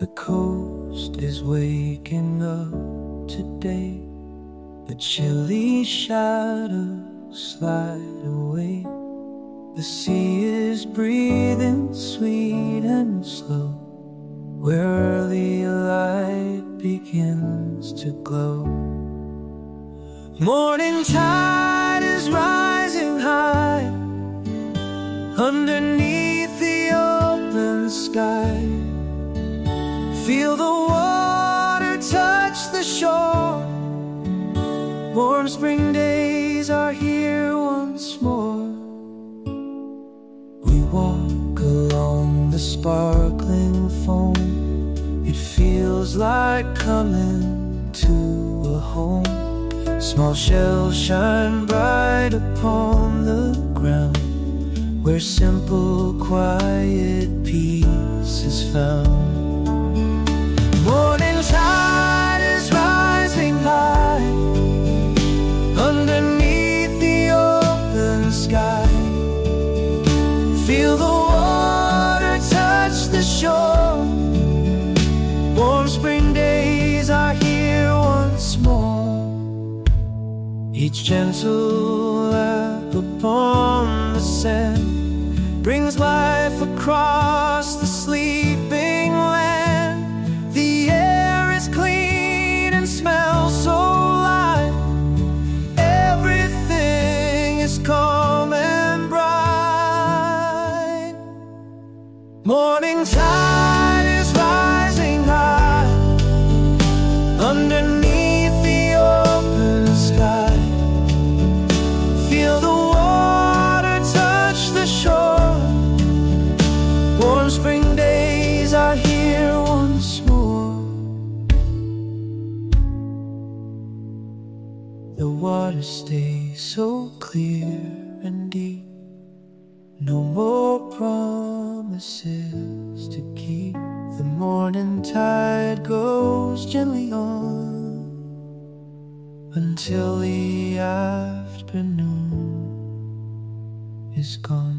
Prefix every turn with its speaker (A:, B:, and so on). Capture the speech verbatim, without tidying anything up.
A: The coast is waking up today. The chilly shadows slide away. The sea is breathing sweet and slow, where early light begins to glow. Morning tide is rising high underneath the open sky. Feel the water touch the shore. Warm spring days are here once more. We walk along the sparkling foam. It feels like coming to a home. Small shells shine bright upon the ground, where simple, quiet peace is found. Morning tide is rising high underneath the open sky. Feel the water touch the shore. Warm spring days are here once more. Each gentle lap upon the sand brings life across the sleeping land. The air is clean and smells so light. Everything is calm and bright. Morning tide is rising high underneath the open sky. Feel the water touch the shore. Warm spring days are here once more. The water stays so clear and deep. No more promises to keep. The morning tide goes gently on until the afternoon is gone.